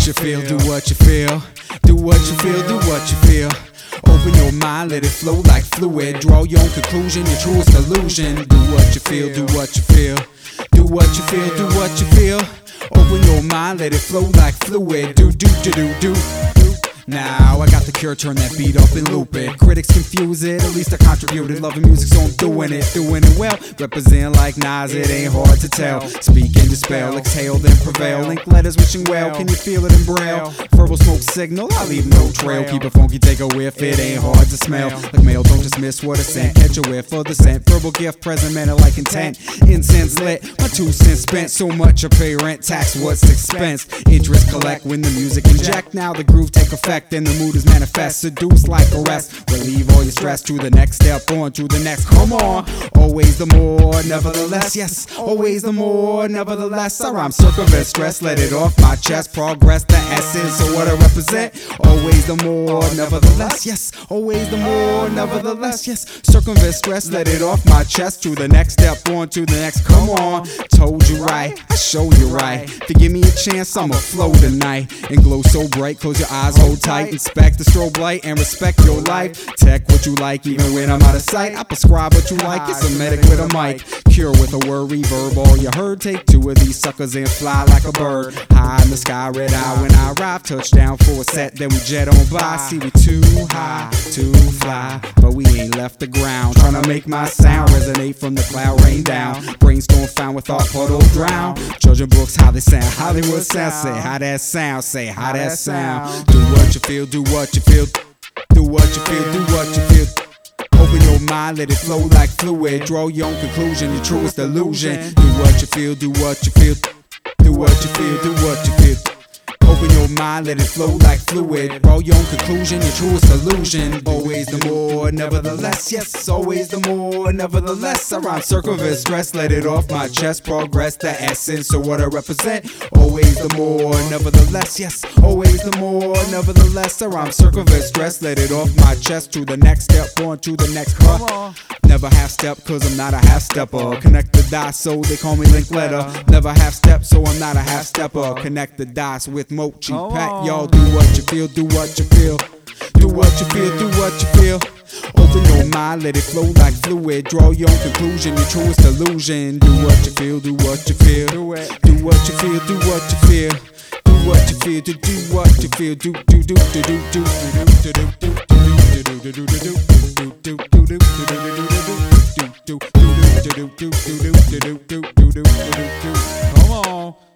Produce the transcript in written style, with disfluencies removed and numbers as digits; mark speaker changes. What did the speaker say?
Speaker 1: you feel, do what you feel. Do what you feel, do what you feel. Open your mind, let it flow like fluid. Draw your own conclusion, your truest illusion. Do what you feel, do what you feel. Do what you feel, do what you feel. Open your mind, let it flow like fluid. Do, do, do, do, do. Now I got the cure, turn that beat up and loop it. Critics confuse it, at least I contributed. Loving music, so I'm doing it well. Represent like Nas, it ain't hard to tell. Speak and dispel, exhale then prevail. Link letters wishing well, can you feel it in braille? Verbal smoke signal, I leave no trail. Keep it funky, take a whiff, it ain't hard to smell. Like mail, don't just miss what a scent. Catch a whiff of the scent, verbal gift, present manner like intent. Incense lit, my 2 cents spent. So much I pay rent, tax what's expense. Interest collect when the music inject. Now the groove take effect and the mood is manifest. Seduce like a rest, relieve all your stress. To the next step, on to the next, come on. Always the more, nevertheless, yes. Always the more, nevertheless. I rhyme, circumvent stress, let it off my chest. Progress, the essence of what I represent. Always the more, nevertheless, yes. Always the more, nevertheless, yes. Circumvent stress, let it off my chest. To the next step, on to the next, come on. Told you right, I show you right. To give me a chance, I'ma flow tonight and glow so bright. Close your eyes, hold tight. Inspect the strobe light and respect your life. Tech what you like, even when I'm out of sight. I prescribe what you like, it's a medic with a mic. Cure with a word, reverb all you heard. Take 2 of these suckers and fly like a bird. High in the sky, red eye when I arrive. Touchdown for a set, then we jet on by. See, we too high to fly, but we ain't left the ground. Tryna make my sound resonate from the cloud rain down. Brainstorm found with thought puddle drown. Judging books how they sound, Hollywood sound. Say how that sound, say how that sound. Do what you feel, do what you feel. Do what you feel, do what you feel. Open your mind, let it flow like fluid. Draw your own conclusion, your truest illusion. Do what you feel, do what you feel. Do what you feel, do what you feel. Open your mind, let it flow like fluid. Draw your own conclusion, your truest illusion. Always the more, nevertheless, yes. Always the more, nevertheless. I rhyme, circumvent stress, let it off my chest. Progress, the essence of what I represent. Always the more, nevertheless, yes. Always the more, nevertheless. I rhyme, circumvent stress, let it off my chest. To the next step, on to the next part. Never half step, cause I'm not a half stepper. Connect the dots, so they call me link letter. Never half step, so I'm not a half stepper. Connect the dots with Mochi Pat. Y'all do what you feel, do what you feel. Do what you feel, do what you feel. Open your mind, let it flow like fluid. Draw your own conclusion, your truest illusion. Do what you feel, do what you feel. Do what you feel, do what you feel. Do what you feel, do what you feel. Do do do do do do do do do do do do do do do do. Come on.